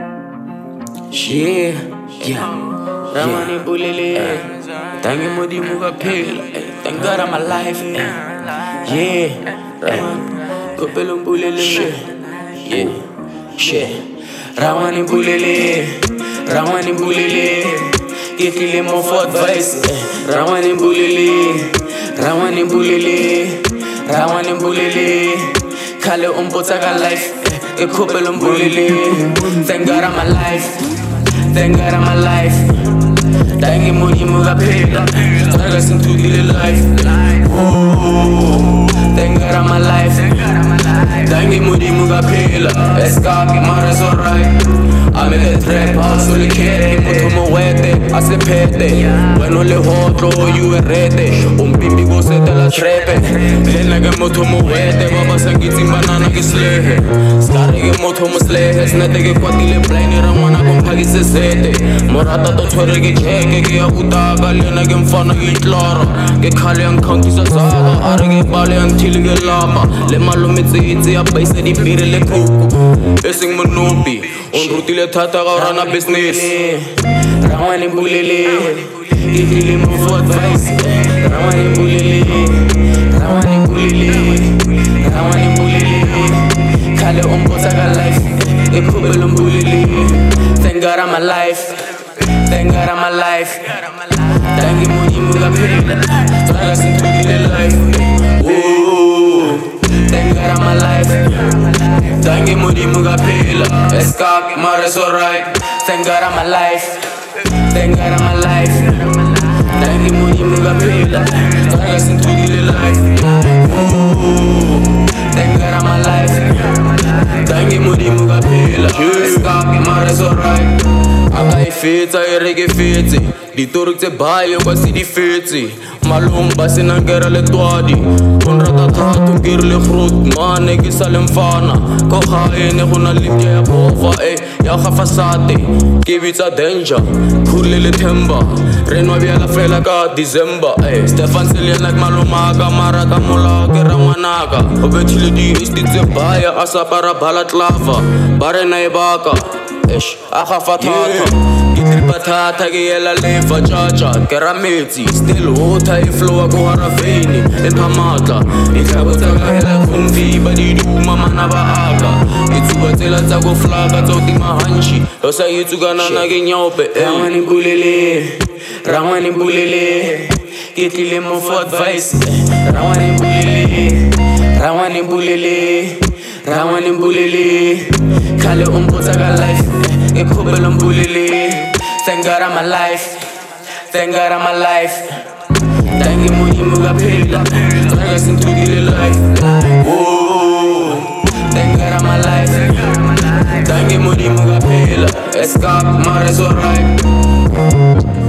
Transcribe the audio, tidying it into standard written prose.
Yeah, Ramani Bulele, thank you Modi Mugapil, thank God I'm alive. Yeah, Kopelum Bulele, Ramani Bulele, get him more for advice. Ramani Bulele, Kale Umbotaga life, a Kopelum Bulele, thank God I'm alive. Thank God I'm alive. Thank you, Modi Mugapila. I listen to the life. Thank God I'm alive. Thank you, Modi Mugapila. Escape, Mara's alright. I'm in the trap house, so the kid, Motomo Wete, I say pete. When only hotro, you are ready. Pipi go set la trepe. Then I get Motomo Wete, Baba Sangiti banana gislehe. Starting Motomo slehe, Snatake Quatile Plane, Ramana Compagis Sete. Morata to Torege Cheke, Abutaga, Lena Gemfana Hitlora. Get Kalian Conquista Saga, Arage Balian Tilga Lama. Le Malumitzi, a base di Pirele Kuku. Essing Monopi, on Rutile Tata Rana business. Ramani Bulele, Italy move for advice. Ramani Bulele, Kale Umbotaga life, a Kubelum Bulele. Thank God I'm alive. Thank God I'm alive. Thank you, Modi Mugapila. So I listen to the life. Ooh, thank God I'm alive. Thank you, Modi Mugapila. Escape, Mara's alright. Thank God I'm alive. Thank God I'm alive. Thank you, Modi Mugapila. So I listen to the life. Ooh, thank God I'm alive. Thank you, Modi Mugapila. Escape, Mara's alright. Agai fetsa ereke fetse ditori tse bayo kwa se di fetse malomba sena ngera le twadi konrata thato ngere le fruit mane ke sa lemfana ko gaene gona le ya bova ya gafasate ke bitsa danger khule le themba renwa bjala fela ka December Stefan Selena maloma ka maraka mola ke rangwanaka o bethile di istitse baya asapara bala clava bare na ebaka Ahafatata, Gitripatata, Giela Leva Jaja, Kerameti, still water, flow, go Haraveni, and Hamata, Ikabata, Kumfi, Badidu, Mamana it's what Telago Flaga, Totima Hanshi, Osa Yutugana Naginyope, Ramani Bulele, get him more for advice. Ramani Bulele, Kale Umbotaga life, a Kubelum Bulele. Thank God I'm alive. Thank God I'm alive. Thank you, Modi Mugapila. I listen to the life. Whoa, thank God I'm alive. Thank you, Modi Mugapila. Escape, Mara's alright.